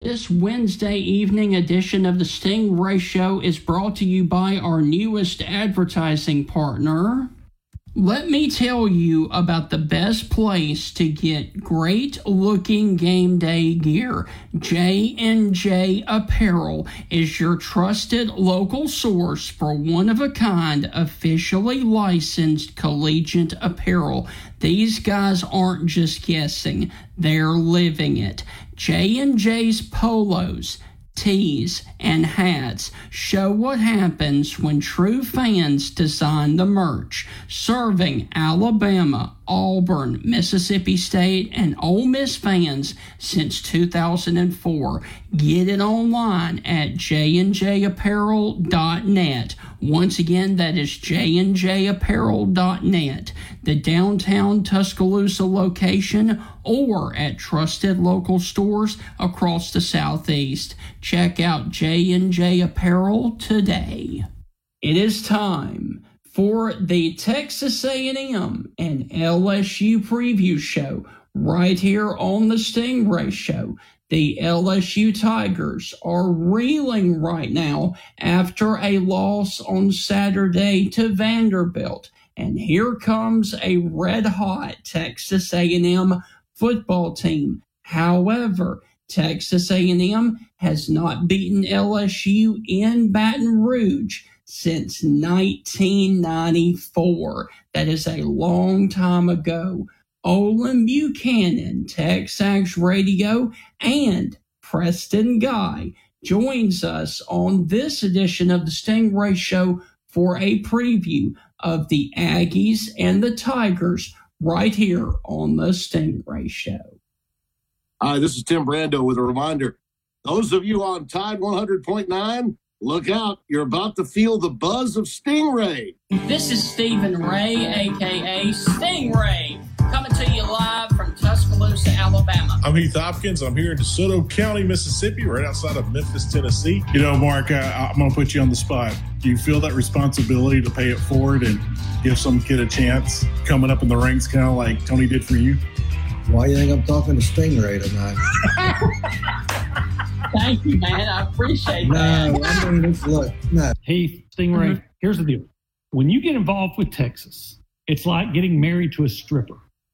This Wednesday evening edition of the Stingray Show is brought to you by our newest advertising partner. Let me tell you about the best place to get great-looking game day gear. J&J Apparel is your trusted local source for one-of-a-kind, officially licensed collegiate apparel. These guys aren't just guessing, they're living it. J&J's polos, tees, and hats show what happens when true fans design the merch. Serving Alabama, Auburn, Mississippi State, and Ole Miss fans since 2004. Get it online at jnjapparel.net. Once again, that is jnjapparel.net. The downtown Tuscaloosa location or at trusted local stores across the Southeast. Check out J&J Apparel today. It is time for the Texas A&M and LSU preview show right here on the Stingray Show. The LSU Tigers are reeling right now after a loss on Saturday to Vanderbilt. And here comes a red-hot Texas A&M football team. However, Texas A&M has not beaten LSU in Baton Rouge since 1994. That is a long time ago. Olin Buchanan, Texas Radio, and Preston Guy joins us on this edition of the Stingray Show for a preview of the Aggies and the Tigers right here on the Stingray Show. Hi, this is Tim Brando with a reminder. Those of you on Tide 100.9, look out. You're about to feel the buzz of Stingray. This is Stephen Ray, a.k.a. Stingray, coming to you live from Tuscaloosa, Alabama. I'm Heath Hopkins. I'm here in DeSoto County, Mississippi, right outside of Memphis, Tennessee. You know, Mark, I'm going to put you on the spot. Do you feel that responsibility to pay it forward and give some kid a chance coming up in the ranks, kind of like Tony did for you? Why do you think I'm talking to Stingray tonight? Thank you, man. I appreciate that. No, I mean, look, no. Hey, Stingray, Here's the deal. When you get involved with Texas, it's like getting married to a stripper.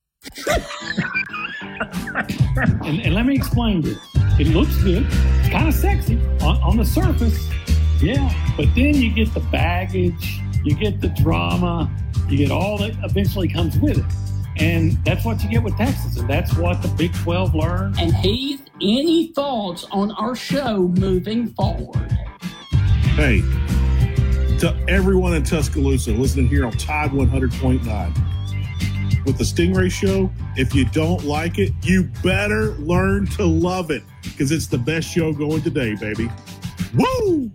and let me explain this. It looks good. It's kind of sexy on the surface. Yeah. But then you get the baggage, you get the drama, you get all that eventually comes with it. And that's what you get with Texas, and that's what the Big 12 learned. And Heath, any thoughts on our show moving forward? Hey, to everyone in Tuscaloosa listening here on Tide 100.9. With the Stingray Show, if you don't like it, you better learn to love it, because it's the best show going today, baby. Woo!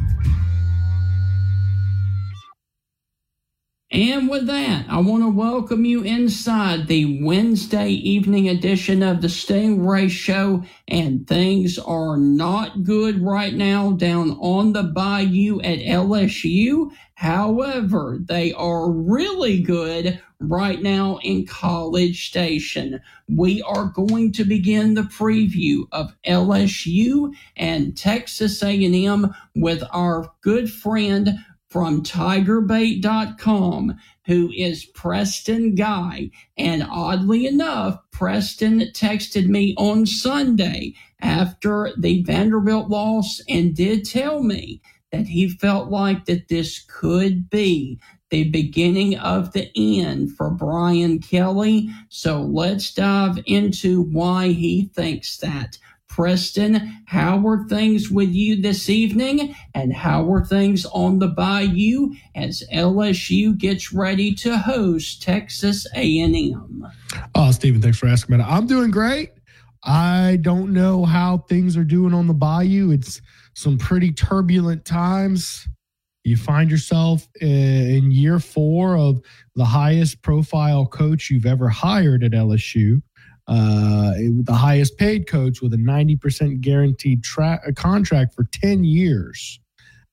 And with that, I want to welcome you inside the Wednesday evening edition of the Stingray Show. And things are not good right now down on the bayou at LSU. However, they are really good right now in College Station. We are going to begin the preview of LSU and Texas A&M with our good friend from TigerBait.com, who is Preston Guy. And oddly enough, Preston texted me on Sunday after the Vanderbilt loss and did tell me that he felt like that this could be the beginning of the end for Brian Kelly. So let's dive into why he thinks that. Preston, how are things with you this evening, and how are things on the bayou as LSU gets ready to host Texas A&M? Oh, Stephen, thanks for asking, man. I'm doing great. I don't know how things are doing on the bayou. It's some pretty turbulent times. You find yourself in year 4 of the highest profile coach you've ever hired at LSU. The highest paid coach with a 90% guaranteed contract for 10 years.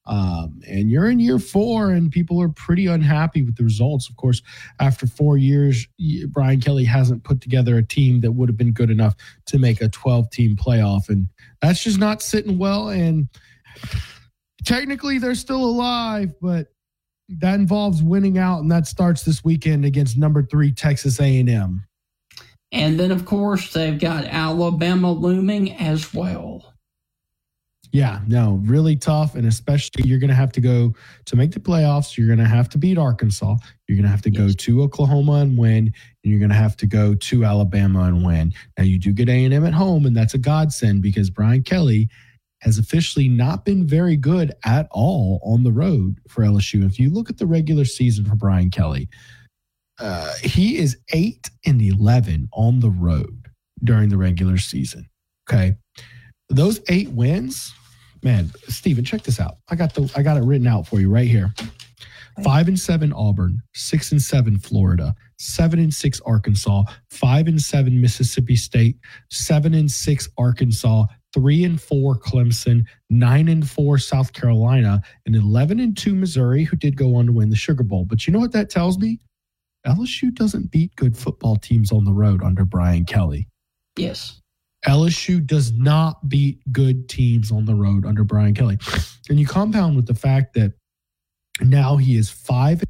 And you're in year 4, and people are pretty unhappy with the results. Of course, after 4 years, Brian Kelly hasn't put together a team that would have been good enough to make a 12-team playoff. And that's just not sitting well. And technically, they're still alive, but that involves winning out, and that starts this weekend against number 3 Texas A&M. And then, of course, they've got Alabama looming as well. Yeah, no, really tough. And especially you're going to have to go to make the playoffs. You're going to have to beat Arkansas. You're going to have to go to Oklahoma and win. And you're going to have to go to Alabama and win. Now, you do get A&M at home, and that's a godsend because Brian Kelly has officially not been very good at all on the road for LSU. If you look at the regular season for Brian Kelly, he is 8-11 on the road during the regular season. Okay. Those 8 wins, man, Steven, check this out. I got it written out for you right here. 5-7 Auburn, 6-7 Florida, 7-6 Arkansas, 5-7 Mississippi State, 7-6 Arkansas, 3-4 Clemson, 9-4 South Carolina, and 11-2 Missouri, who did go on to win the Sugar Bowl. But you know what that tells me? LSU doesn't beat good football teams on the road under Brian Kelly. Yes. LSU does not beat good teams on the road under Brian Kelly. And you compound with the fact that now he is 5-10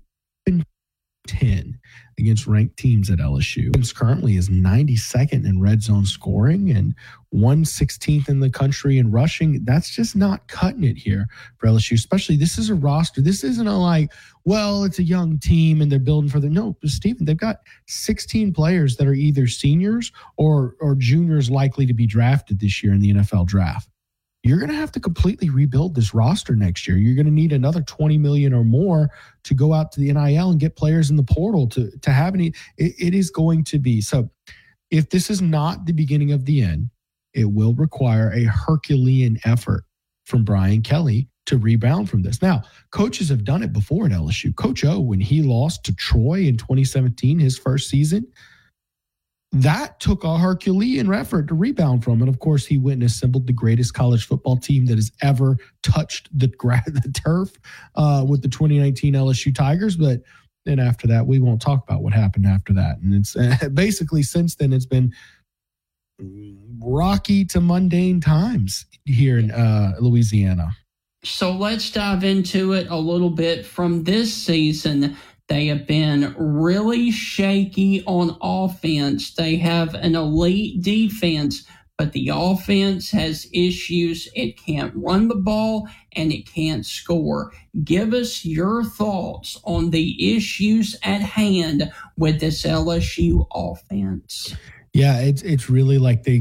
against ranked teams at LSU. He currently is 92nd in red zone scoring and 116th in the country in rushing. That's just not cutting it here for LSU, especially this is a roster. This isn't a like, well, it's a young team and they're building for the – no, Stephen, they've got 16 players that are either seniors or juniors likely to be drafted this year in the NFL draft. You're going to have to completely rebuild this roster next year. You're going to need another $20 million or more to go out to the NIL and get players in the portal to have any. It is going to be. So if this is not the beginning of the end, it will require a Herculean effort from Brian Kelly to rebound from this. Now, coaches have done it before at LSU. Coach O, when he lost to Troy in 2017, his first season, that took a Herculean effort to rebound from. And of course, he went and assembled the greatest college football team that has ever touched the turf with the 2019 LSU Tigers. But then after that, we won't talk about what happened after that. And it's basically since then, it's been rocky to mundane times here in Louisiana. So let's dive into it a little bit from this season. They have been really shaky on offense. They have an elite defense, but the offense has issues. It can't run the ball and it can't score. Give us your thoughts on the issues at hand with this LSU offense. Yeah, it's really like they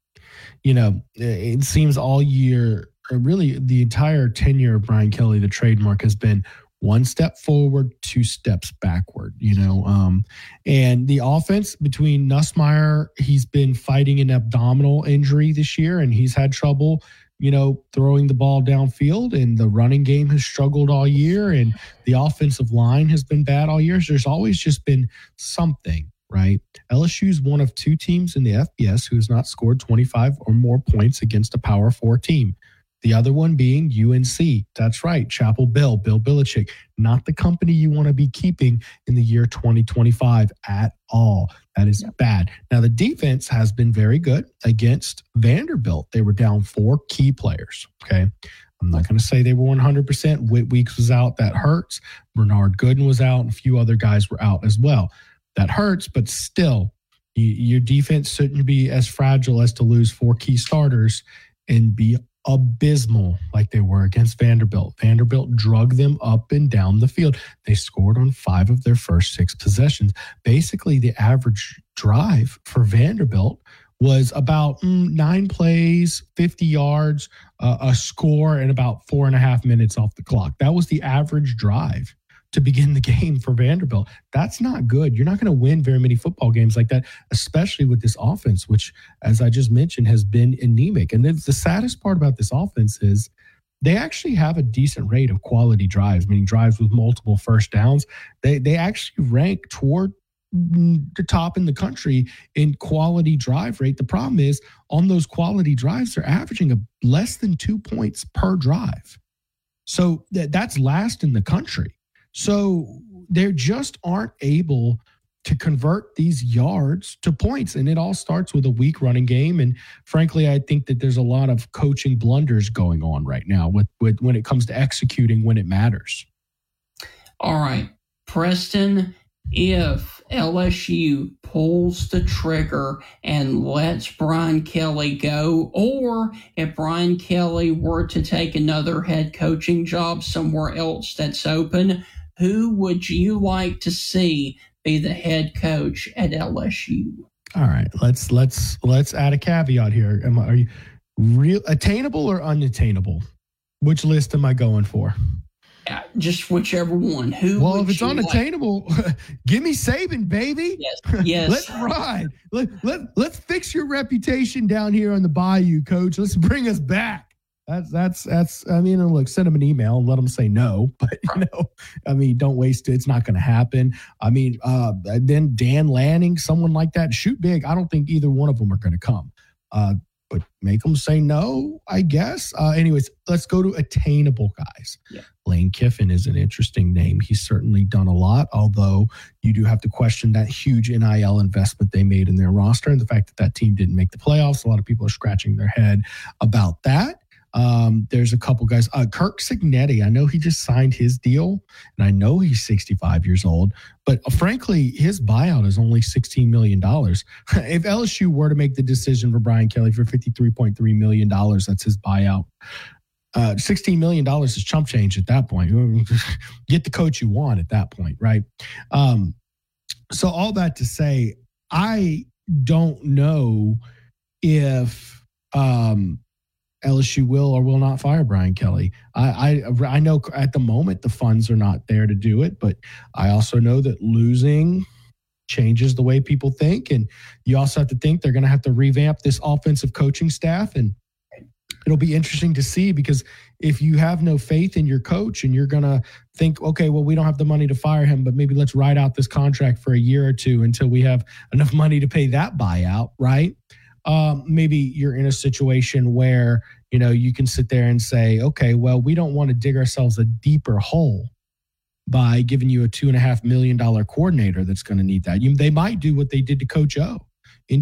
it seems all year, or really the entire tenure of Brian Kelly, the trademark has been one step forward, 2 steps backward, and the offense between Nussmeier, he's been fighting an abdominal injury this year and he's had trouble, throwing the ball downfield, and the running game has struggled all year and the offensive line has been bad all year. So there's always just been something, right? LSU is one of 2 teams in the FBS who has not scored 25 or more points against a Power 4 team. The other one being UNC. That's right. Chapel Bill Belichick, not the company you want to be keeping in the year 2025 at all. That is bad. Now, the defense has been very good against Vanderbilt. They were down 4 key players. Okay. I'm not going to say they were 100%. Whit Weeks was out. That hurts. Bernard Gooden was out, and a few other guys were out as well. That hurts, but still, your defense shouldn't be as fragile as to lose 4 key starters and be abysmal like they were against Vanderbilt. Vanderbilt drug them up and down the field. They scored on 5 of their first 6 possessions. Basically, the average drive for Vanderbilt was about 9 plays, 50 yards, a score, and about 4.5 minutes off the clock. That was the average drive to begin the game for Vanderbilt. That's not good. You're not going to win very many football games like that, especially with this offense, which, as I just mentioned, has been anemic. And then the saddest part about this offense is they actually have a decent rate of quality drives, meaning drives with multiple first downs. They actually rank toward the top in the country in quality drive rate. The problem is on those quality drives, they're averaging less than 2 points per drive. So that's last in the country. So they just aren't able to convert these yards to points. And it all starts with a weak running game. And frankly, I think that there's a lot of coaching blunders going on right now with when it comes to executing when it matters. All right, Preston, if LSU pulls the trigger and lets Brian Kelly go, or if Brian Kelly were to take another head coaching job somewhere else that's open, who would you like to see be the head coach at LSU? All right, let's add a caveat here. Are you real attainable or unattainable? Which list am I going for? Just whichever one. Well, if it's unattainable, give me Saban, baby. Yes. Let's ride. Let's fix your reputation down here on the Bayou, Coach. Let's bring us back. That's. I mean, look, send them an email and let them say no. But don't waste it. It's not going to happen. I mean, then Dan Lanning, someone like that, shoot big. I don't think either one of them are going to come. But make them say no, I guess. Anyways, let's go to attainable guys. Yeah. Lane Kiffin is an interesting name. He's certainly done a lot, although you do have to question that huge NIL investment they made in their roster and the fact that team didn't make the playoffs. A lot of people are scratching their head about that. There's a couple guys. Kirk Cignetti, I know he just signed his deal, and I know he's 65 years old, but frankly, his buyout is only $16 million. If LSU were to make the decision for Brian Kelly for $53.3 million, that's his buyout. $16 million is chump change at that point. Get the coach you want at that point, right? So all that to say, I don't know if LSU will or will not fire Brian Kelly. I know at the moment the funds are not there to do it, but I also know that losing changes the way people think. And you also have to think they're going to have to revamp this offensive coaching staff. And it'll be interesting to see, because if you have no faith in your coach and you're going to think, okay, well, we don't have the money to fire him, but maybe let's ride out this contract for a year or two until we have enough money to pay that buyout, right? Maybe you're in a situation where, you can sit there and say, okay, well, we don't want to dig ourselves a deeper hole by giving you a $2.5 million coordinator that's going to need that. They might do what they did to Coach O in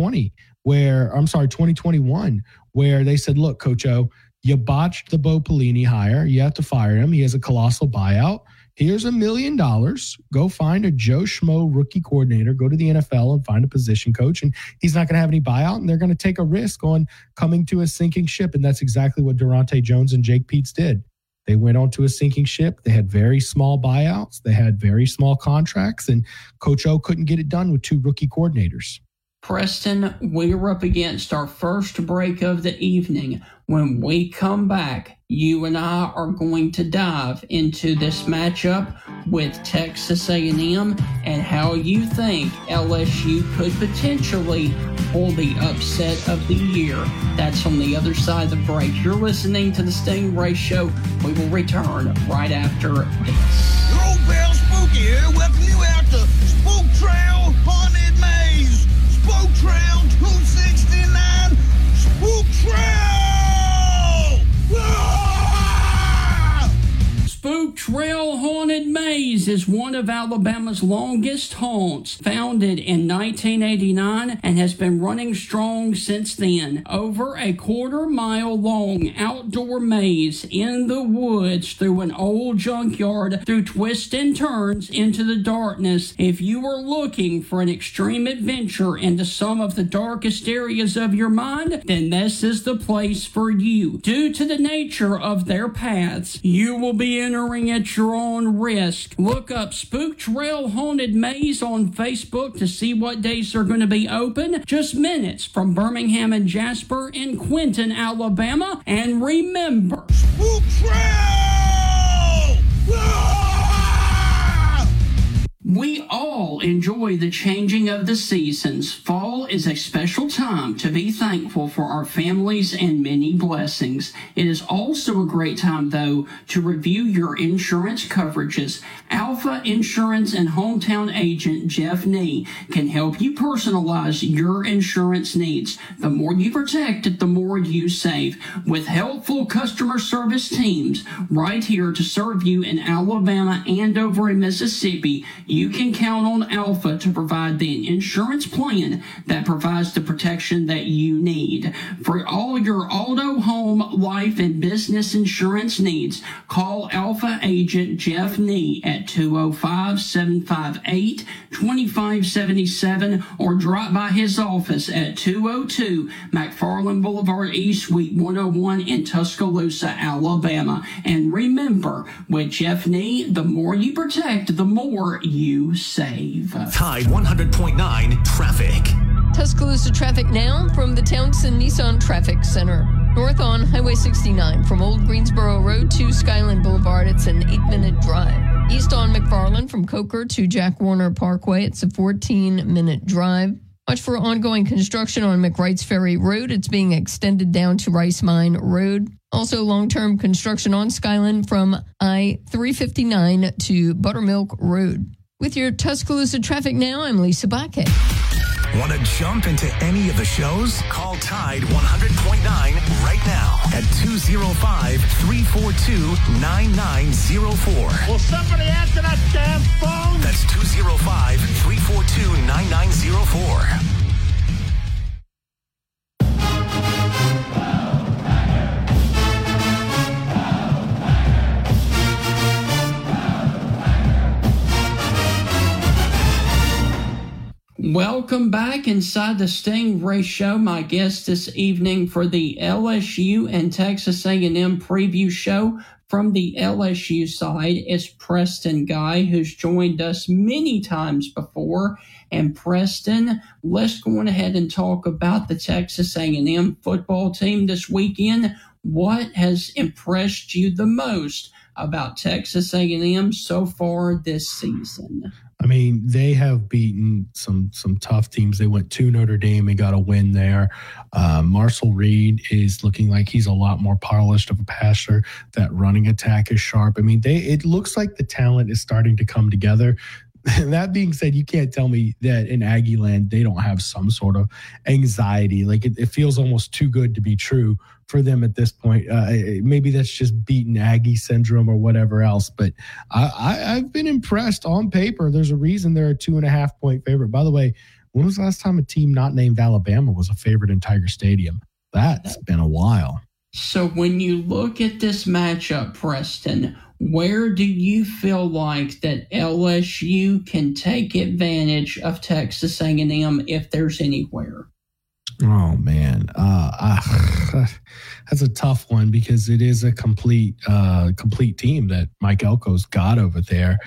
2021, where they said, look, Coach O, you botched the Bo Pelini hire. You have to fire him. He has a colossal buyout. Here's $1 million. Go find a Joe Schmo rookie coordinator. Go to the NFL and find a position coach. And he's not going to have any buyout, and they're going to take a risk on coming to a sinking ship. And that's exactly what Durante Jones and Jake Peetz did. They went onto a sinking ship. They had very small buyouts. They had very small contracts. And Coach O couldn't get it done with 2 rookie coordinators. Preston, we're up against our first break of the evening. When we come back, you and I are going to dive into this matchup with Texas A&M and how you think LSU could potentially pull the upset of the year. That's on the other side of the break. You're listening to the Stingray Show. We will return right after this. Your old pal Spooky here, welcome you out to Spook Trail Haunted Maze. Spook Trail 269. Spook Trail! Spook Trail Haunted Maze is one of Alabama's longest haunts, founded in 1989 and has been running strong since then. Over a quarter-mile long outdoor maze in the woods through an old junkyard, through twists and turns into the darkness. If you are looking for an extreme adventure into some of the darkest areas of your mind, then this is the place for you. Due to the nature of their paths, you will be entering at your own risk. Look up Spook Trail Haunted Maze on Facebook to see what days are going to be open. Just minutes from Birmingham and Jasper in Quinton, Alabama. And remember, Spook Trail! We all enjoy the changing of the seasons. Fall fall is a special time to be thankful for our families and many blessings. It is also a great time, though, to review your insurance coverages. Alpha Insurance and hometown agent Jeff Nee can help you personalize your insurance needs. The more you protect, the more you save. With helpful customer service teams right here to serve you in Alabama and over in Mississippi, you can count on Alpha to provide the insurance plan that provides the protection that you need. For all your auto, home, life, and business insurance needs, call Alpha agent Jeff Nee at 205-758-2577 or drop by his office at 202 McFarland Boulevard East, Suite 101 in Tuscaloosa, Alabama. And remember, with Jeff Nee, the more you protect, the more you save. Tide 100.9 traffic. Tuscaloosa traffic now from the Townsend Nissan Traffic Center. North on Highway 69 from Old Greensboro Road to Skyland Boulevard, it's an 8-minute drive. East on McFarland from Coker to Jack Warner Parkway, it's a 14-minute drive. Watch for ongoing construction on McWright's Ferry Road. It's being extended down to Rice Mine Road. Also long-term construction on Skyland from I-359 to Buttermilk Road. With your Tuscaloosa traffic now, I'm Lisa Bakke. Want to jump into any of the shows? Call Tide 100.9 right now at 205-342-9904. Will somebody answer that damn phone? That's 205-342-9904. Welcome back inside the Stingray Show. My guest this evening for the LSU and Texas A&M preview show from the LSU side is Preston Guy, who's joined us many times before. And Preston, let's go on ahead and talk about the Texas A&M football team this weekend. What has impressed you the most about Texas A&M so far this season? I mean, they have beaten some tough teams. They went to Notre Dame and got a win there. Marcel Reed is looking like he's a lot more polished of a passer. That running attack is sharp. I mean, it looks like the talent is starting to come together. That being said, you can't tell me that in Aggie land they don't have some sort of anxiety. Like it feels almost too good to be true for them at this point. Maybe that's just beaten Aggie syndrome or whatever else. But I've been impressed on paper. There's a reason they're a 2.5-point favorite. By the way, when was the last time a team not named Alabama was a favorite in Tiger Stadium? That's been a while. So when you look at this matchup, Preston, where do you feel like that LSU can take advantage of Texas A&M if there's anywhere? Oh, man. That's a tough one because it is a complete team that Mike Elko's got over there.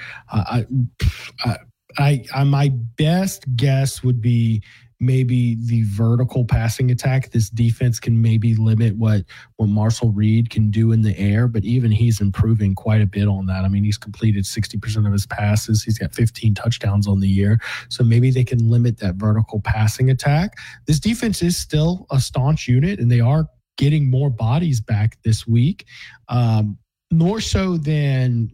My best guess would be maybe the vertical passing attack. This defense can maybe limit what Marcel Reed can do in the air, but even he's improving quite a bit on that. I mean, he's completed 60% of his passes. He's got 15 touchdowns on the year. So maybe they can limit that vertical passing attack. This defense is still a staunch unit, and they are getting more bodies back this week. More so than,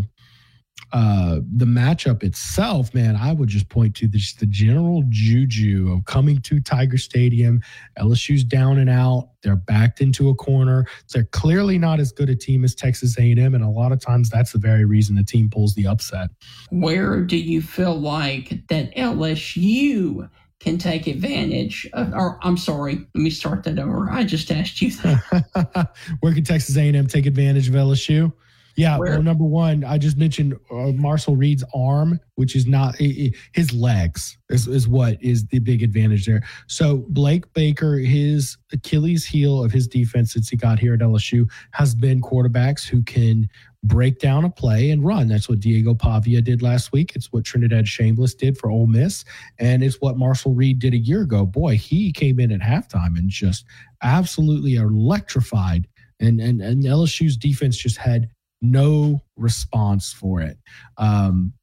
the matchup itself, man, I would just point to the general juju of coming to Tiger Stadium. LSU's down and out. They're backed into a corner. So they're clearly not as good a team as Texas A&M, and a lot of times that's the very reason the team pulls the upset. Where do you feel like that LSU can take advantage of, or I'm sorry, let me start that over. I just asked you that. Where can Texas A&M take advantage of LSU? Yeah, well, number one, I just mentioned Marcel Reed's arm, which is not his legs is what is the big advantage there. So Blake Baker, his Achilles heel of his defense since he got here at LSU has been quarterbacks who can break down a play and run. That's what Diego Pavia did last week. It's what Trinidad Shameless did for Ole Miss. And it's what Marcel Reed did a year ago. Boy, he came in at halftime and just absolutely electrified. And LSU's defense just had no response for it.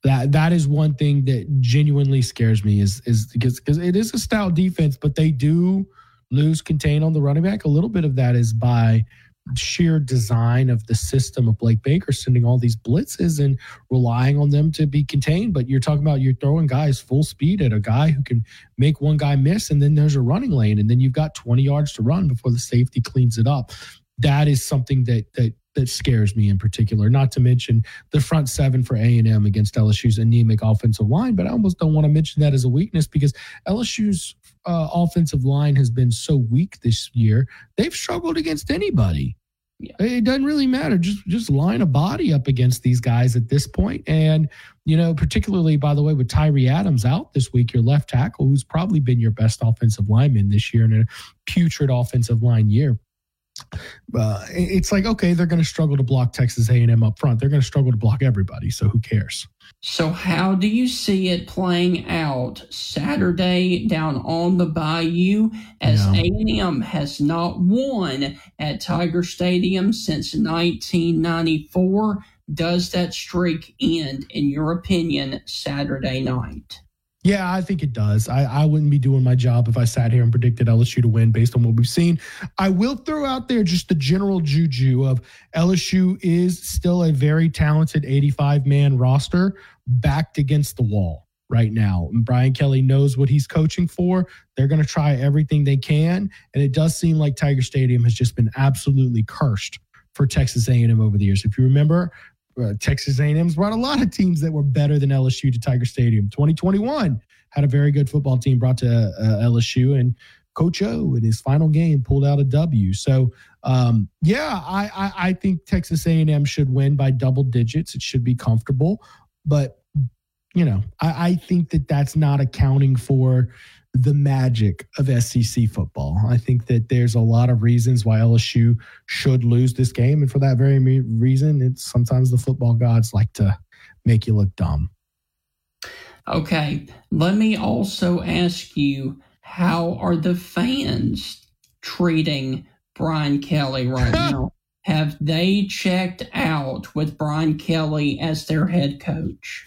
That is one thing that genuinely scares me is because it is a stout defense, but they do lose contain on the running back. A little bit of that is by sheer design of the system of Blake Baker sending all these blitzes and relying on them to be contained. But you're talking about you're throwing guys full speed at a guy who can make one guy miss, and then there's a running lane, and then you've got 20 yards to run before the safety cleans it up. That is something that scares me in particular, not to mention the front seven for A&M against LSU's anemic offensive line. But I almost don't want to mention that as a weakness because LSU's offensive line has been so weak this year. They've struggled against anybody. Yeah. It doesn't really matter. Just line a body up against these guys at this point. And, particularly, by the way, with Tyree Adams out this week, your left tackle, who's probably been your best offensive lineman this year in a putrid offensive line year. It's like, okay, they're going to struggle to block Texas A&M up front. They're going to struggle to block everybody, so who cares? So how do you see it playing out Saturday down on the Bayou as A&M has not won at Tiger Stadium since 1994? Does that streak end, in your opinion, Saturday night? Yeah, I think it does. I wouldn't be doing my job if I sat here and predicted LSU to win based on what we've seen. I will throw out there just the general juju of LSU is still a very talented 85-man roster backed against the wall right now. And Brian Kelly knows what he's coaching for. They're going to try everything they can. And it does seem like Tiger Stadium has just been absolutely cursed for Texas A&M over the years. If you remember, Texas A&M's brought a lot of teams that were better than LSU to Tiger Stadium. 2021 had a very good football team brought to LSU, and Coach O in his final game pulled out a W. So, I think Texas A&M should win by double digits. It should be comfortable. But, I think that that's not accounting for the magic of SEC football. I think that there's a lot of reasons why LSU should lose this game. And for that very reason, it's sometimes the football gods like to make you look dumb. Okay. Let me also ask you, how are the fans treating Brian Kelly right now? Have they checked out with Brian Kelly as their head coach?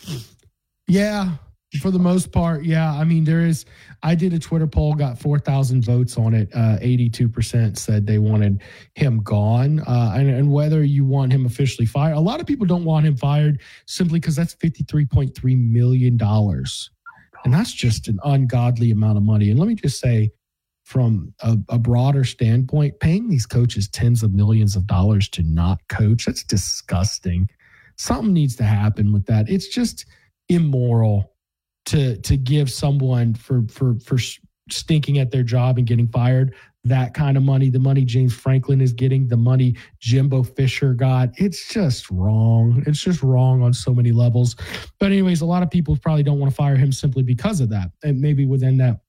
Yeah. For the most part, yeah. I mean, I did a Twitter poll, got 4,000 votes on it. 82% said they wanted him gone. And whether you want him officially fired, a lot of people don't want him fired simply because that's $53.3 million. And that's just an ungodly amount of money. And let me just say, from a broader standpoint, paying these coaches tens of millions of dollars to not coach, that's disgusting. Something needs to happen with that. It's just immoral to give someone for stinking at their job and getting fired that kind of money, the money James Franklin is getting, the money Jimbo Fisher got. It's just wrong. It's just wrong on so many levels. But anyways, a lot of people probably don't want to fire him simply because of that. And maybe within that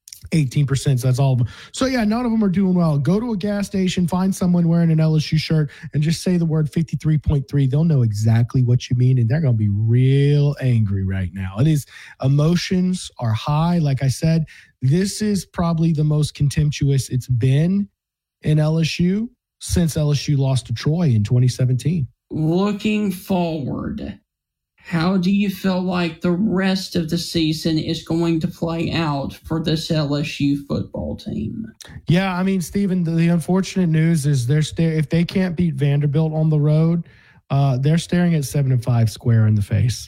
18%, so that's all of them. So yeah, none of them are doing well. Go to a gas station, find someone wearing an LSU shirt, and just say the word 53.3. They'll know exactly what you mean, and they're going to be real angry right now. Emotions are high. Like I said, this is probably the most contemptuous it's been in LSU since LSU lost to Troy in 2017. Looking forward, how do you feel like the rest of the season is going to play out for this LSU football team? Yeah, I mean, Stephen, the unfortunate news is if they can't beat Vanderbilt on the road, they're staring at 7-5 square in the face.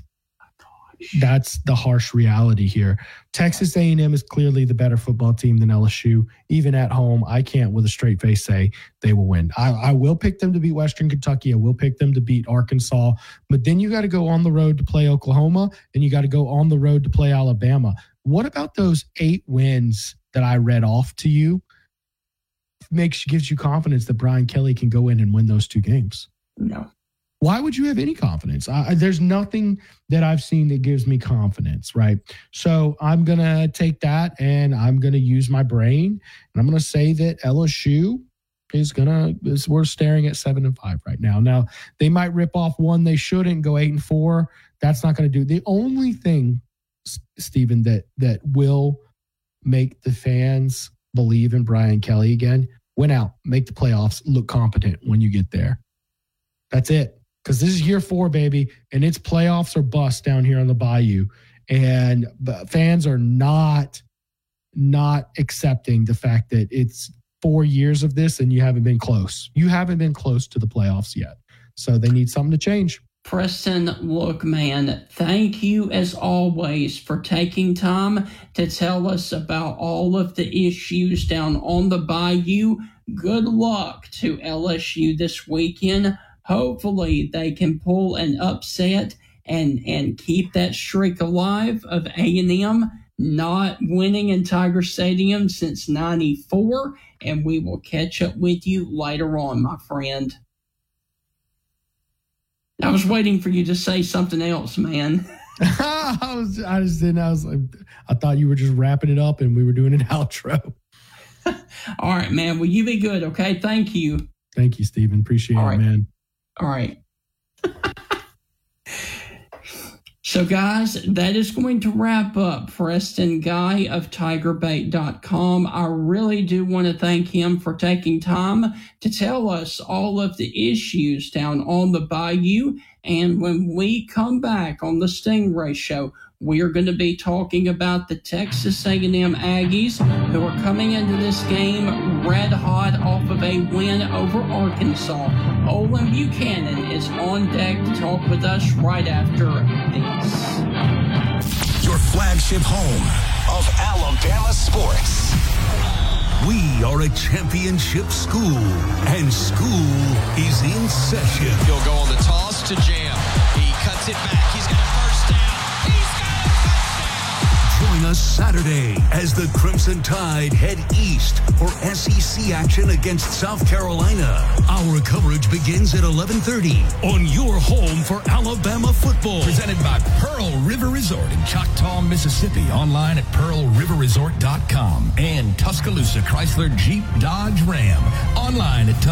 That's the harsh reality here. Texas A&M is clearly the better football team than LSU. Even at home, I can't with a straight face say they will win. I will pick them to beat Western Kentucky. I will pick them to beat Arkansas. But then you got to go on the road to play Oklahoma, and you got to go on the road to play Alabama. What about those 8 wins that I read off to you? Gives you confidence that Brian Kelly can go in and win those 2 games? No. Why would you have any confidence? There's nothing that I've seen that gives me confidence, right? So I'm going to take that and I'm going to use my brain. And I'm going to say that LSU we're staring at 7-5 right now. Now, they might rip off one they shouldn't, go 8-4. That's not going to do. The only thing, Stephen, that will make the fans believe in Brian Kelly again, win out, make the playoffs, look competent when you get there. That's it. because this is year 4, baby, and it's playoffs or bust down here on the Bayou. And fans are not accepting the fact that it's 4 years of this and you haven't been close. You haven't been close to the playoffs yet. So they need something to change. Preston, look, man, thank you as always for taking time to tell us about all of the issues down on the Bayou. Good luck to LSU this weekend. Hopefully they can pull an upset and keep that streak alive of A&M not winning in Tiger Stadium since 94. And we will catch up with you later on, my friend. I was waiting for you to say something else, man. I thought you were just wrapping it up and we were doing an outro. All right, man. Well, you be good, okay? Thank you. Thank you, Stephen. Appreciate it, man. All right. So, guys, that is going to wrap up Preston Guy of TigerBait.com. I really do want to thank him for taking time to tell us all of the issues down on the Bayou. And when we come back on the Stingray Show, we are going to be talking about the Texas A&M Aggies, who are coming into this game red hot off of a win over Arkansas. Olin Buchanan is on deck to talk with us right after this. Your flagship home of Alabama sports. We are a championship school, and school is in session. He'll go on the toss to Jam. He cuts it back. He's got a first down. He's got a touchdown. Join us Saturday as the Crimson Tide head east for SEC action against South Carolina. Our coverage begins at 11:30 on your home for Alabama football. Presented by Pearl River Resort in Choctaw, Mississippi. Online at pearlriverresort.com. And Tuscaloosa Chrysler Jeep Dodge Ram. Online at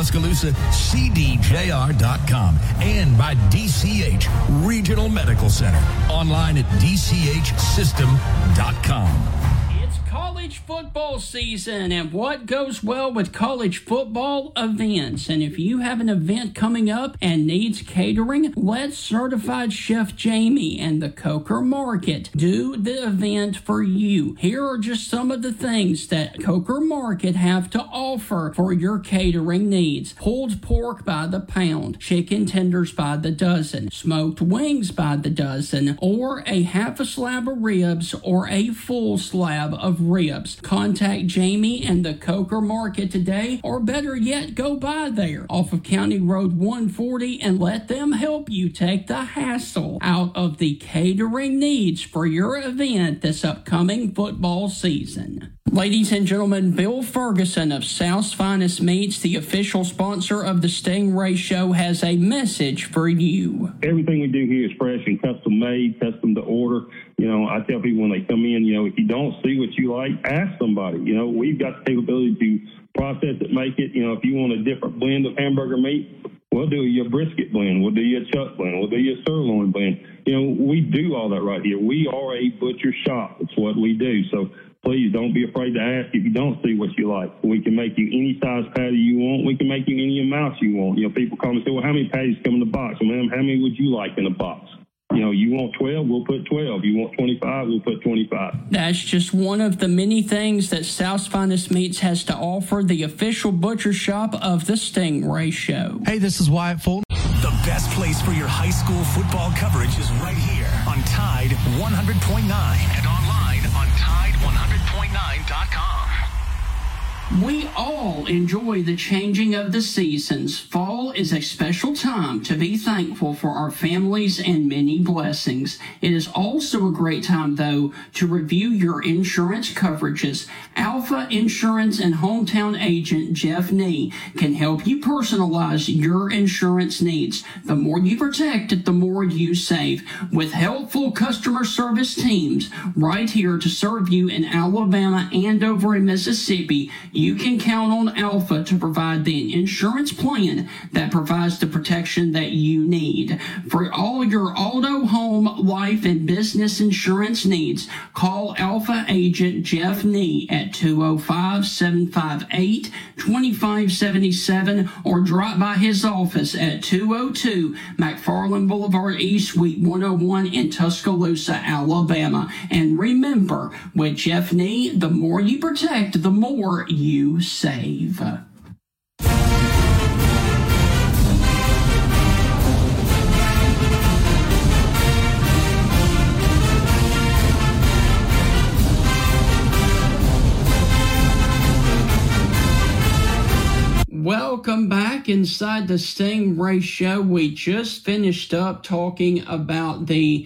TuscaloosaCDJR.com. And by DCH Regional Medical Center. Online at DCHSystem.com. It's college football season, and what goes well with college football? Events. And if you have an event coming up and needs catering, let Certified Chef Jamie and the Coker Market do the event for you. Here are just some of the things that Coker Market have to offer for your catering needs. Pulled pork by the pound, chicken tenders by the dozen, smoked wings by the dozen, or a half a slab of ribs or a full slab of ribs. Contact Jamie and the Coker Market today, or better yet, go by there off of County Road 140 and let them help you take the hassle out of the catering needs for your event this upcoming football season. Ladies and gentlemen, Bill Ferguson of South's Finest Meats, the official sponsor of the Stingray Show, has a message for you. Everything we do here is fresh and custom made, custom to order. You know, I tell people when they come in, you know, if you don't see what you like, ask somebody. You know, we've got the capability to process it, make it. You know, if you want a different blend of hamburger meat, we'll do your brisket blend. We'll do your chuck blend. We'll do your sirloin blend. You know, we do all that right here. We are a butcher shop. It's what we do. So please don't be afraid to ask if you don't see what you like. We can make you any size patty you want. We can make you any amount you want. You know, people call me and say, well, how many patties come in the box? Well, ma'am, how many would you like in a box? You know, you want 12, we'll put 12. You want 25, we'll put 25. That's just one of the many things that South's Finest Meats has to offer, the official butcher shop of the Stingray Show. Hey, this is Wyatt Fulton. The best place for your high school football coverage is right here on Tide 100.9 and online on Tide100.9.com. We all enjoy the changing of the seasons. Fall is a special time to be thankful for our families and many blessings. It is also a great time, though, to review your insurance coverages. Alpha Insurance and hometown agent Jeff Nee can help you personalize your insurance needs. The more you protect, the more you save. With helpful customer service teams right here to serve you in Alabama and over in Mississippi, you can count on Alpha to provide the insurance plan that provides the protection that you need. For all your auto, home, life, and business insurance needs, call Alpha agent Jeff Nee at 205-758-2577 or drop by his office at 202 McFarland Boulevard East, Suite 101 in Tuscaloosa, Alabama. And remember, with Jeff Nee, the more you protect, the more you save. Welcome back inside the Stingray Show. We just finished up talking about the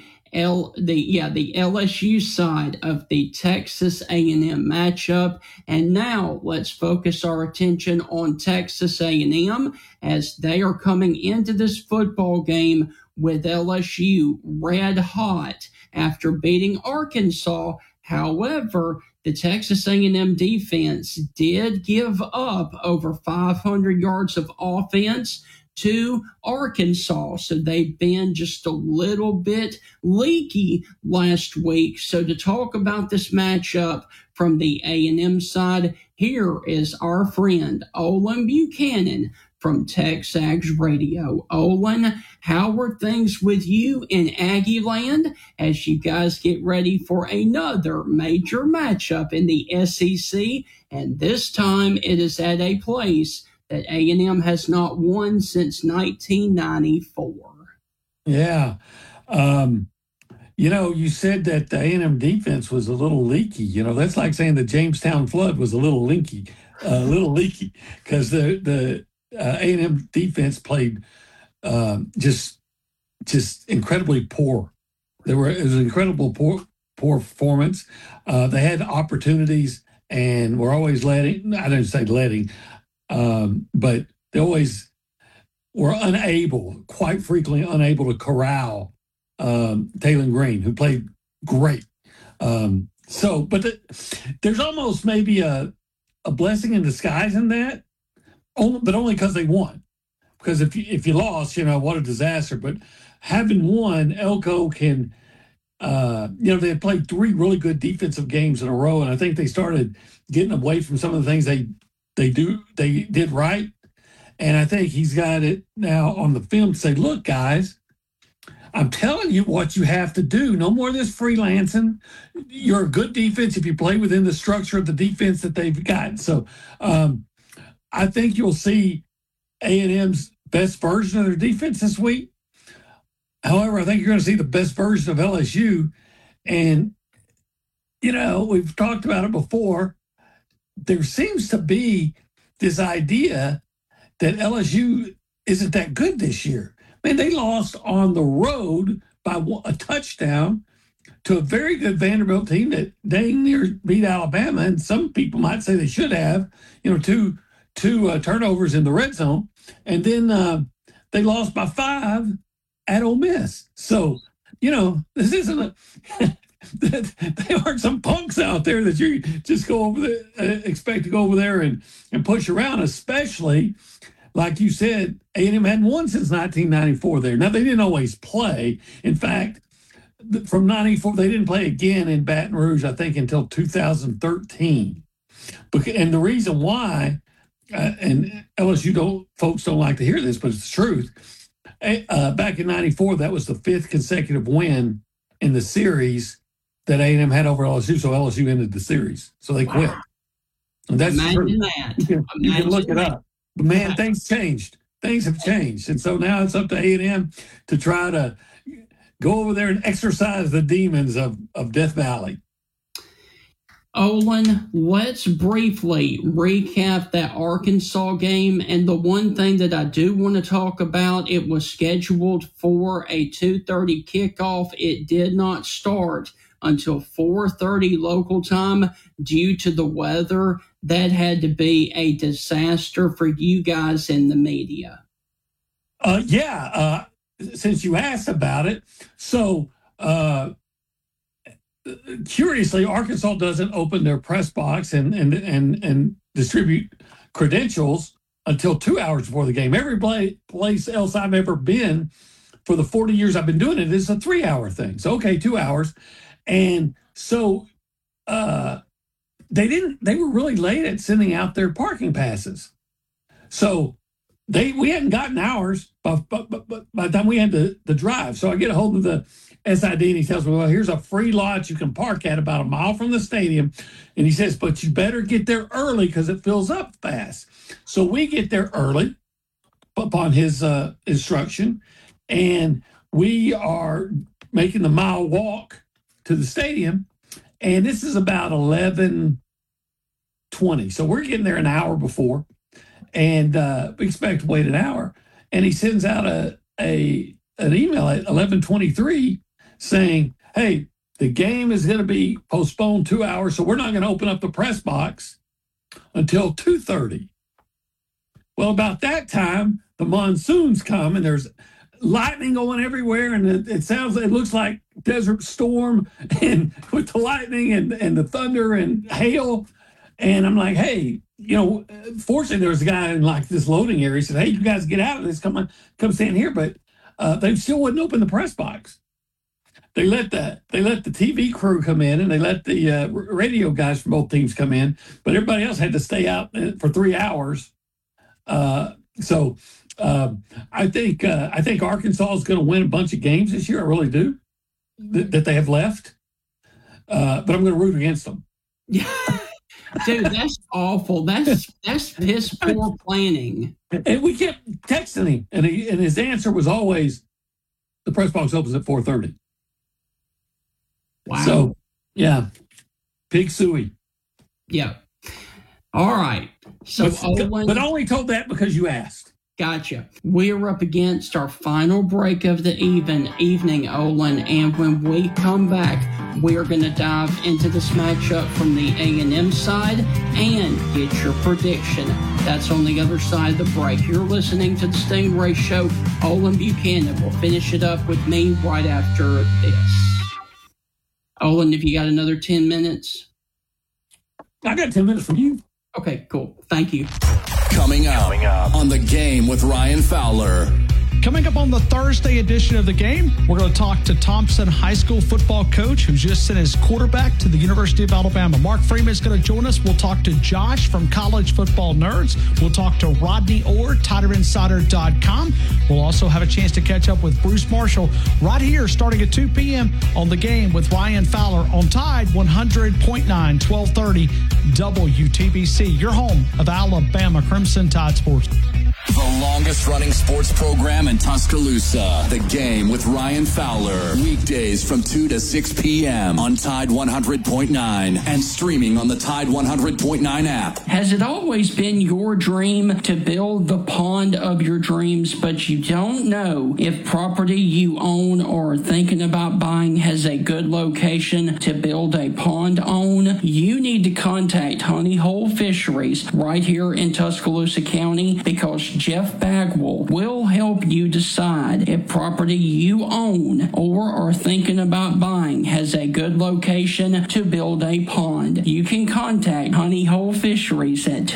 LSU side of the Texas A&M matchup, and now let's focus our attention on Texas A&M as they are coming into this football game with LSU red hot after beating Arkansas. However, the Texas A&M defense did give up over 500 yards of offense to Arkansas, so they've been just a little bit leaky last week. So to talk about this matchup from the A&M side, here is our friend Olin Buchanan from Texags Radio. Olin, how are things with you in Aggie Land as you guys get ready for another major matchup in the SEC? And this time it is at a place that A&M has not won since 1994. Yeah. You said that the A&M defense was a little leaky. That's like saying the Jamestown flood was a little leaky, because the A&M defense played just incredibly poor. It was an incredible poor performance. They had opportunities and were always letting, but they always were quite frequently unable to corral Taylor Green, who played great. There's almost maybe a blessing in disguise in that, but only because they won. Because if you lost, what a disaster. But having won, Elko can, they had played 3 really good defensive games in a row, and I think they started getting away from some of the things they did right. And I think he's got it now on the film to say, look, guys, I'm telling you what you have to do. No more of this freelancing. You're a good defense if you play within the structure of the defense that they've got. So I think you'll see A&M's best version of their defense this week. However, I think you're going to see the best version of LSU. And, we've talked about it before. There seems to be this idea that LSU isn't that good this year. Man, they lost on the road by a touchdown to a very good Vanderbilt team that dang near beat Alabama, and some people might say they should have, two turnovers in the red zone, and then they lost by 5 at Ole Miss. So, this isn't they aren't some punks out there that you just go over there, expect to go over there and push around, especially, like you said, A&M hadn't won since 1994 there. Now, they didn't always play. In fact, from 94, they didn't play again in Baton Rouge, I think, until 2013. And the reason why, and LSU folks don't like to hear this, but it's the truth. Back in 94, that was the 5th consecutive win in the series that A&M had over LSU, so LSU ended the series. So they quit. And that's Imagine true. that. You can look it up. But man, things changed. Things have changed. And so now it's up to A&M to try to go over there and exorcise the demons of Death Valley. Olin, let's briefly recap that Arkansas game. And the one thing that I do want to talk about, it was scheduled for a 2:30 kickoff. It did not start until 4:30 local time due to the weather. That had to be a disaster for you guys in the media. Since you asked about it, so curiously, Arkansas doesn't open their press box and distribute credentials until 2 hours before the game. Every place else I've ever been for the 40 years I've been doing it is a 3-hour thing. So, okay, 2 hours. And so they were really late at sending out their parking passes. So we hadn't gotten ours by the time we had the drive. So I get a hold of the SID and he tells me, well, here's a free lot you can park at about a mile from the stadium. And he says, but you better get there early because it fills up fast. So we get there early upon his instruction, and we are making the mile walk to the stadium. And this is about 11:20. So we're getting there an hour before, and we expect to wait an hour. And he sends out an email at 11:23 saying, hey, the game is going to be postponed 2 hours, so we're not going to open up the press box until 2:30. Well, about that time, the monsoons come, and there's lightning going everywhere, and it looks like Desert Storm, and with the lightning and the thunder and hail. And I'm like, hey, fortunately there was a guy in like this loading area. He said, hey, you guys get out of this, come stand here. But they still wouldn't open the press box. They let the TV crew come in, and they let the radio guys from both teams come in, but everybody else had to stay out for 3 hours. So I think Arkansas is going to win a bunch of games this year. I really do, that they have left. But I'm going to root against them. Yeah, dude, that's awful. That's piss poor planning. And we kept texting him, and his answer was always, the press box opens at 4:30. Wow. So, yeah, pig suey. Yeah. All right. So, but I only told that because you asked. Gotcha. We're up against our final break of the evening, Olin, and when we come back, we are going to dive into this matchup from the A&M side and get your prediction. That's on the other side of the break. You're listening to the Stingray Show. Olin Buchanan will finish it up with me right after this. Olin, have you got another 10 minutes? I got 10 minutes from you. Okay, cool. Thank you. Coming up on The Game with Ryan Fowler. Coming up on the Thursday edition of The Game, we're going to talk to Thompson High School football coach who just sent his quarterback to the University of Alabama. Mark Freeman is going to join us. We'll talk to Josh from College Football Nerds. We'll talk to Rodney Orr, TiderInsider.com. We'll also have a chance to catch up with Bruce Marshall right here starting at 2 p.m. on The Game with Ryan Fowler on Tide 100.9, 1230 WTBC. Your home of Alabama Crimson Tide Sports. The longest running sports program in Tuscaloosa. The Game with Ryan Fowler. Weekdays from 2 to 6 p.m. on Tide 100.9 and streaming on the Tide 100.9 app. Has it always been your dream to build the pond of your dreams, but you don't know if property you own or are thinking about buying has a good location to build a pond on? You need to contact Honey Hole Fisheries right here in Tuscaloosa County, because Jeff Bagwell will help you decide if property you own or are thinking about buying has a good location to build a pond. You can contact Honey Hole Fisheries at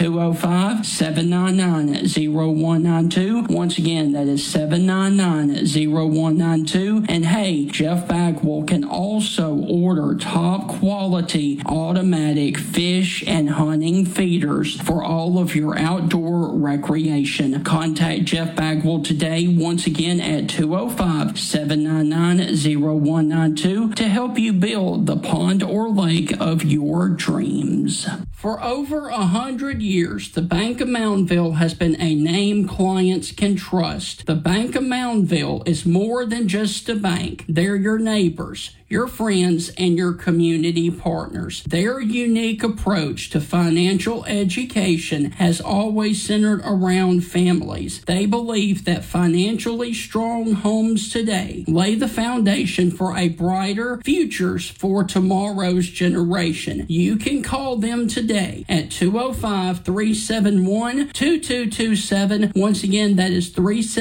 205-799-0192. Once again, that is 799-0192. And hey, Jeff Bagwell can also order top quality automatic fish and hunting feeders for all of your outdoor recreation. Contact Jeff Bagwell today, once again at 205-799-0192 to help you build the pond or lake of your dreams. For over 100 years, the Bank of Moundville has been a name clients can trust. The Bank of Moundville is more than just a bank. They're your neighbors, your friends, and your community partners. Their unique approach to financial education has always centered around families. They believe that financially strong homes today lay the foundation for a brighter futures for tomorrow's generation. You can call them today today at 205-371-2227. Once again, that is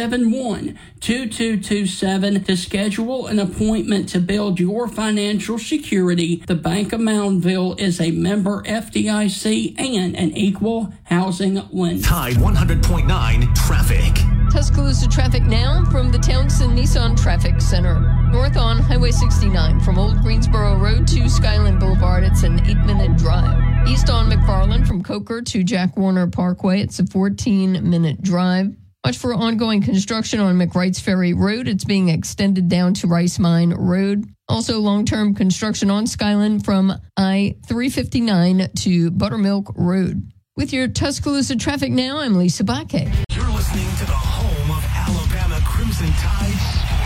371-2227 to schedule an appointment to build your financial security. The Bank of Moundville is a member FDIC and an equal housing lender. Tide 100.9 traffic. Tuscaloosa traffic now from the Townsend Nissan Traffic Center. North on Highway 69 from Old Greensboro Road to Skyland Boulevard, it's an 8-minute drive. East on McFarland from Coker to Jack Warner Parkway, it's a 14-minute drive. Watch for ongoing construction on McWright's Ferry Road. It's being extended down to Rice Mine Road. Also long-term construction on Skyland from I-359 to Buttermilk Road. With your Tuscaloosa traffic now, I'm Lisa Baque. You're listening to the home of Alabama Crimson Tide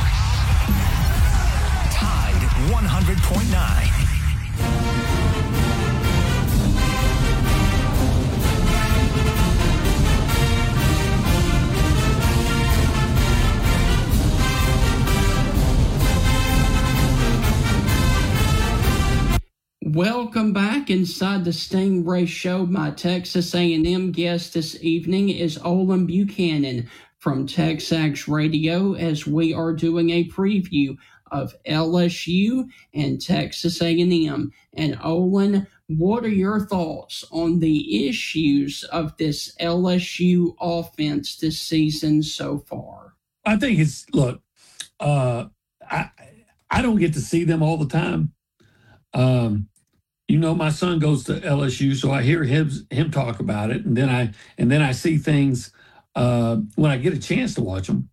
Sports. Tide 100.9. Welcome back inside the Stingray Show. My Texas A&M guest this evening is Olin Buchanan from Texags Radio as we are doing a preview of LSU and Texas A&M. And Olin, what are your thoughts on the issues of this LSU offense this season so far? I think it's, look, I don't get to see them all the time. You know, my son goes to LSU, so I hear him talk about it, and then I see things when I get a chance to watch them.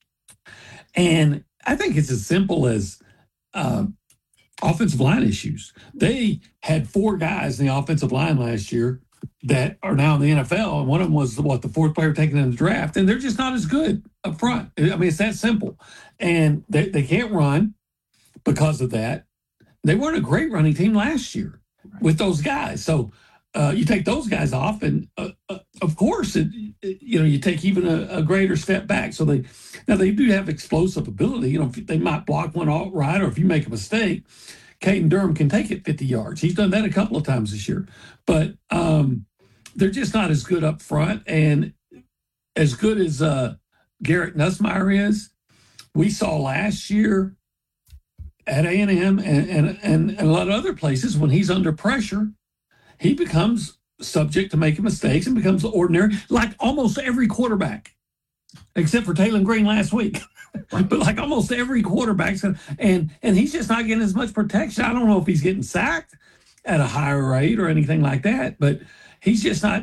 And I think it's as simple as offensive line issues. They had 4 guys in the offensive line last year that are now in the NFL, and one of them was the 4th player taken in the draft, and they're just not as good up front. I mean, it's that simple. And they can't run because of that. They weren't a great running team last year with those guys. So you take those guys off, and of course, you take even a greater step back. So they do have explosive ability. You know, if they might block one out right, or if you make a mistake, Caden Durham can take it 50 yards. He's done that a couple of times this year. But they're just not as good up front. And as good as Garrett Nussmeier is, we saw last year at A&M and a lot of other places, when he's under pressure, he becomes subject to making mistakes and becomes ordinary, like almost every quarterback, except for Taylor Green last week. But like almost every quarterback, and he's just not getting as much protection. I don't know if he's getting sacked at a higher rate or anything like that, but he's just not.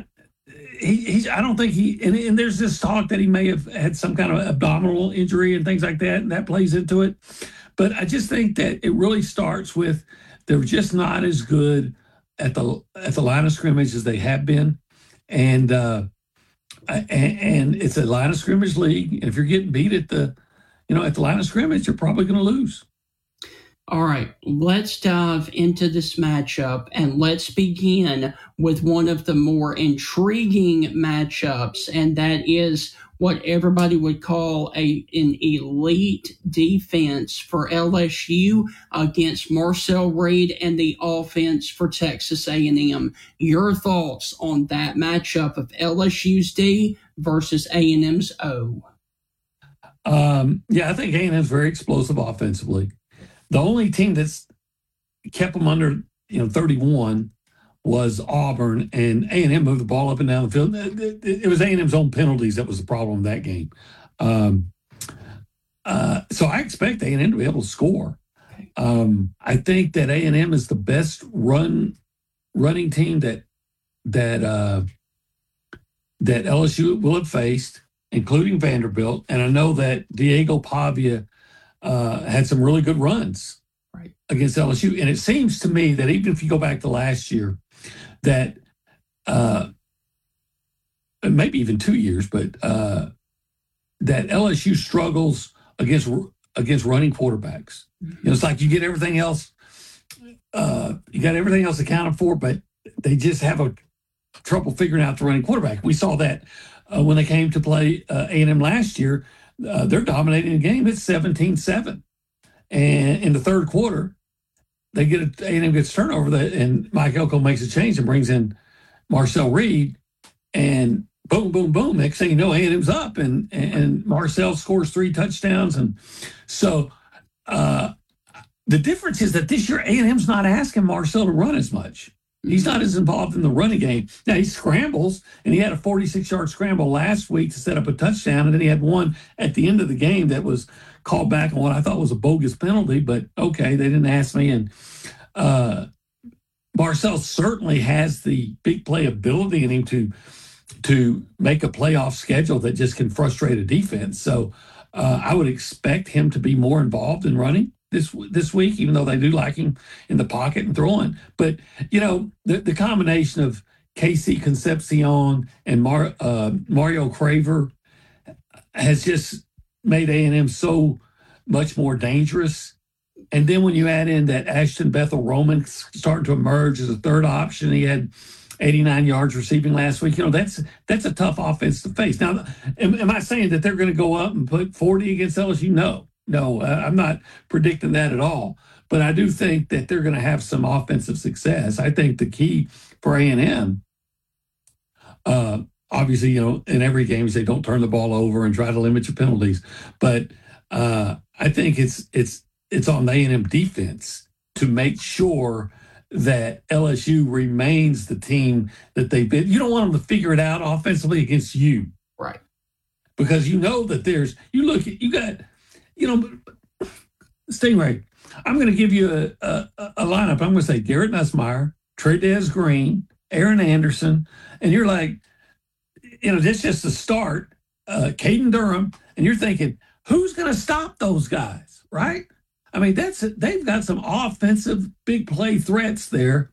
I don't think he. And there's this talk that he may have had some kind of abdominal injury and things like that, and that plays into it. But I just think that it really starts with they're just not as good at the line of scrimmage as they have been, and it's a line of scrimmage league. And if you're getting beat at the line of scrimmage, you're probably going to lose. All right, let's dive into this matchup, and let's begin with one of the more intriguing matchups, and that is what everybody would call an elite defense for LSU against Marcel Reed and the offense for Texas A&M. Your thoughts on that matchup of LSU's D versus A&M's O? I think A&M's very explosive offensively. The only team that's kept them under 31 was Auburn, and A&M moved the ball up and down the field. It was A&M's own penalties that was the problem in that game. So I expect A&M to be able to score. I think that A&M is the best running team that LSU will have faced, including Vanderbilt. And I know that Diego Pavia had some really good runs against LSU. And it seems to me that even if you go back to last year, that maybe even 2 years, but that LSU struggles against running quarterbacks. It's like you get everything else, you got everything else accounted for, but they just have trouble figuring out the running quarterback. We saw that when they came to play A&M last year. They're dominating the game. It's 17-7. And in the third quarter, A&M gets turnover, and Mike Elko makes a change and brings in Marcel Reed, and boom, boom, boom. Next thing you know, A&M's up, and Marcel scores 3 touchdowns. And so the difference is that this year A&M's not asking Marcel to run as much. He's not as involved in the running game. Now, he scrambles, and he had a 46-yard scramble last week to set up a touchdown, and then he had one at the end of the game that was called back on what I thought was a bogus penalty, but okay, they didn't ask me. And Marcel certainly has the big play ability in him to make a playoff schedule that just can frustrate a defense. So I would expect him to be more involved in running this week, even though they do like him in the pocket and throwing. But, you know, the combination of Casey Concepcion and Mario Craver has just made A&M so much more dangerous. And then when you add in that Ashton Bethel Roman starting to emerge as a third option, he had 89 yards receiving last week. You know, that's a tough offense to face. Now, am I saying that they're going to go up and put 40 against LSU? No, I'm not predicting that at all. But I do think that they're going to have some offensive success. I think the key for A&M, obviously, you know, in every game, you say don't turn the ball over and try to limit your penalties. But I think it's on the A&M defense to make sure that LSU remains the team that they've been. You don't want them to figure it out offensively against you. Right. Because you know that Stingray, I'm going to give you a lineup. I'm going to say Garrett Nussmeier, Trey'Dez Green, Aaron Anderson, and you're like, you know, that's just the start. Caden Durham, and you're thinking, who's going to stop those guys, right? I mean, they've got some offensive big play threats there.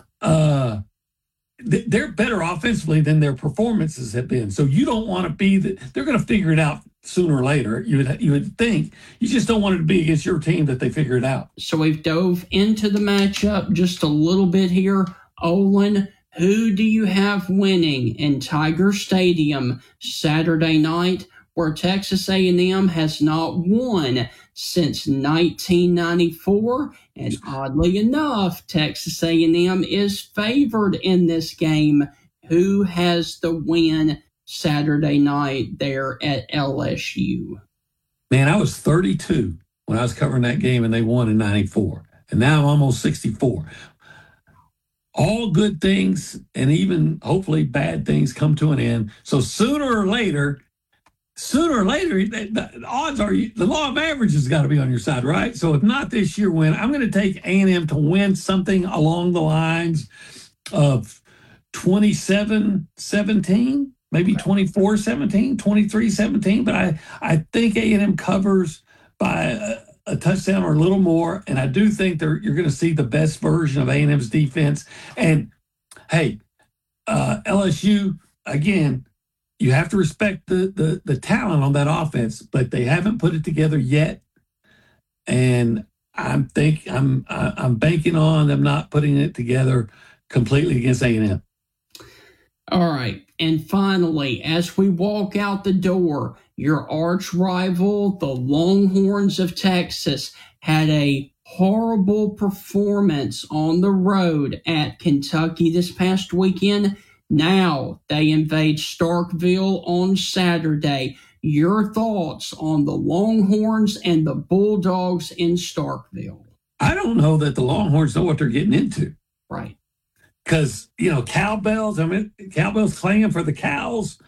They're better offensively than their performances have been. So you don't want to be they're going to figure it out sooner or later. You would think. You just don't want it to be against your team that they figure it out. So we've dove into the matchup just a little bit here. Olin, who do you have winning in Tiger Stadium Saturday night, where Texas A&M has not won since 1994? And oddly enough, Texas A&M is favored in this game. Who has the win Saturday night there at LSU? Man, I was 32 when I was covering that game, and they won in 94. And now I'm almost 64. All good things and even hopefully bad things come to an end. So sooner or later, the odds are the law of averages has got to be on your side, right? So if not this year win, I'm going to take A&M to win something along the lines of 27-17, maybe 24-17, 23-17. But I think A&M covers by a touchdown or a little more, and I do think you're going to see the best version of A&M's defense. And, hey, LSU, again, you have to respect the talent on that offense, but they haven't put it together yet. And I'm banking on them not putting it together completely against A&M. All right. And finally, as we walk out the door, your arch rival, the Longhorns of Texas, had a horrible performance on the road at Kentucky this past weekend. Now they invade Starkville on Saturday. Your thoughts on the Longhorns and the Bulldogs in Starkville? I don't know that the Longhorns know what they're getting into. Right. Because, you know, cowbells clanging for the cows.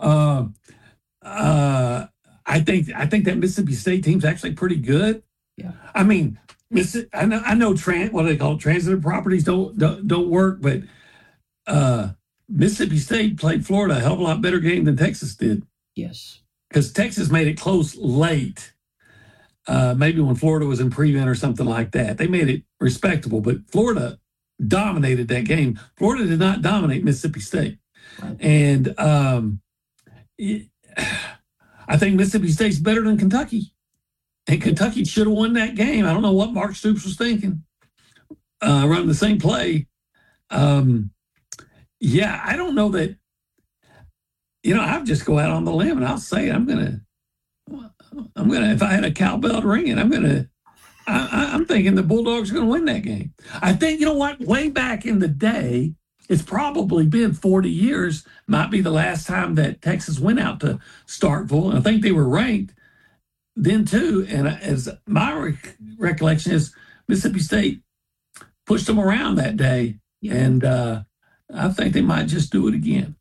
I think that Mississippi State team's actually pretty good. Yeah. I mean, I know what do they call it? Transitive properties don't work, but Mississippi State played Florida a hell of a lot better game than Texas did. Yes. Because Texas made it close late. Maybe when Florida was in prevent or something like that. They made it respectable, but Florida dominated that game. Florida did not dominate Mississippi State. Right. And I think Mississippi State's better than Kentucky. And Kentucky should have won that game. I don't know what Mark Stoops was thinking. Running the same play. Yeah, I don't know that. You know, I'll just go out on the limb and I'll say I'm gonna. If I had a cowbell ringing, I'm thinking the Bulldogs are gonna win that game. I think, you know what? Way back in the day, it's probably been 40 years, might be the last time that Texas went out to Starkville. And I think they were ranked then too. And as my recollection is, Mississippi State pushed them around that day. And I think they might just do it again.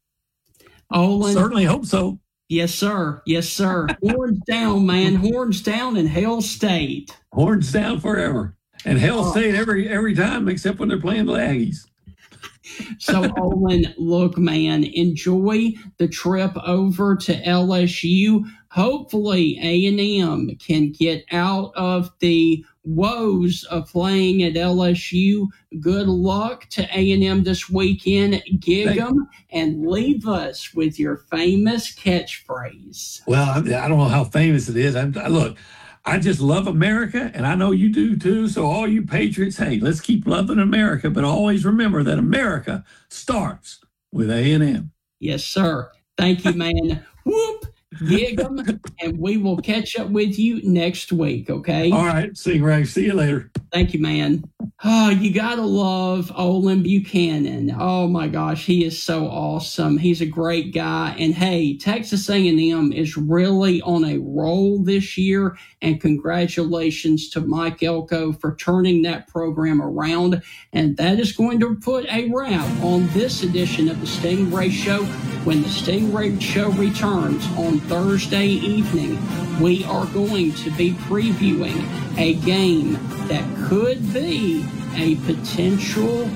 Olin, certainly hope so. Yes, sir. Yes, sir. Horns down, man. Horns down in Hail State. Horns down forever. And Hail State every time except when they're playing the Aggies. So, Olin, look, man, enjoy the trip over to LSU. Hopefully, A&M can get out of the woes of playing at LSU. Good luck to A&M this weekend. Gig 'em and leave us with your famous catchphrase. Well, I don't know how famous it is. Look, I just love America, and I know you do too. So all you patriots, hey, let's keep loving America, but always remember that America starts with A&M. Yes, sir. Thank you, man. Whoop. Gig 'em, and we will catch up with you next week, okay? All right, Stingray. See you later. Thank you, man. Oh, you gotta love Olin Buchanan. Oh my gosh, he is so awesome. He's a great guy. And hey, Texas A&M is really on a roll this year. And congratulations to Mike Elko for turning that program around. And that is going to put a wrap on this edition of the Stingray Show. When the Stingray Show returns on Thursday evening, we are going to be previewing a game that could be a potential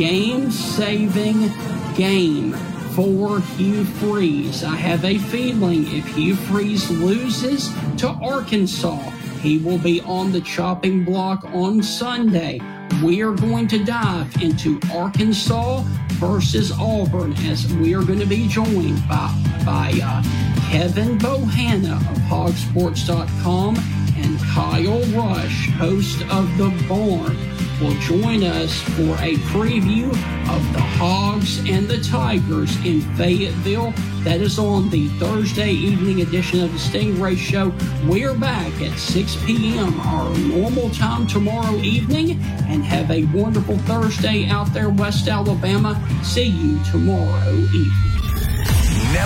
game-saving game for Hugh Freeze. I have a feeling if Hugh Freeze loses to Arkansas, he will be on the chopping block on Sunday. We are going to dive into Arkansas versus Auburn as we are going to be joined by Kevin Bohanna of hogsports.com and Kyle Rush, host of The Barn, will join us for a preview of the Hogs and the Tigers in Fayetteville. That is on the Thursday evening edition of the Stingray Show. We're back at 6 p.m. our normal time tomorrow evening, and have a wonderful Thursday out there, West Alabama. See you tomorrow evening.